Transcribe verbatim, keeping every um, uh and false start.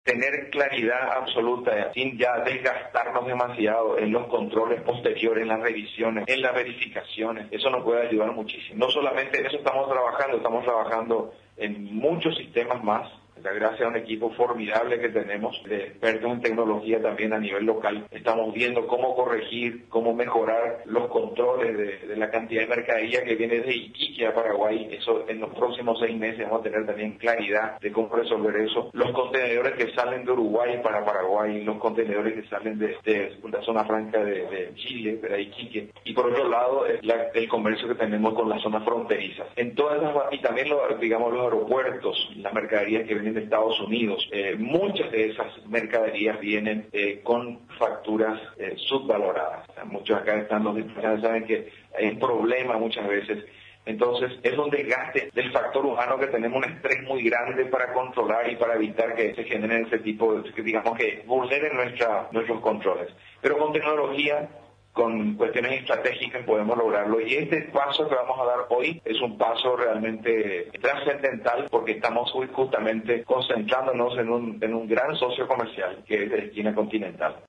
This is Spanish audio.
tener claridad absoluta sin ya desgastarnos demasiado en los controles posteriores, en las revisiones, en las verificaciones. Eso nos puede ayudar muchísimo. No solamente en eso estamos trabajando, estamos trabajando en muchos sistemas más. Gracias a un equipo formidable que tenemos de expertos en tecnología también a nivel local, estamos viendo cómo corregir, cómo mejorar los controles de, de la cantidad de mercadería que viene de Iquique a Paraguay. Eso en los próximos seis meses vamos a tener también claridad de cómo resolver eso. Los contenedores que salen de Uruguay para Paraguay, los contenedores que salen de, de la zona franca de, de Chile, para Iquique. Y por otro lado, es la, el comercio que tenemos con las zonas fronterizas. En todas las, y también los, digamos, los aeropuertos, las mercaderías que vienen de Estados Unidos, eh, muchas de esas mercaderías vienen eh, con facturas eh, subvaloradas. O sea, muchos acá están los diputados, saben que hay un problema muchas veces. Entonces es un desgaste del factor humano que tenemos un estrés muy grande para controlar y para evitar que se generen ese tipo de, que digamos que vulneren nuestra, nuestros controles. Pero con tecnología, con cuestiones estratégicas podemos lograrlo, y este paso que vamos a dar hoy es un paso realmente trascendental porque estamos justamente concentrándonos en un, en un gran socio comercial que es de esquina Continental.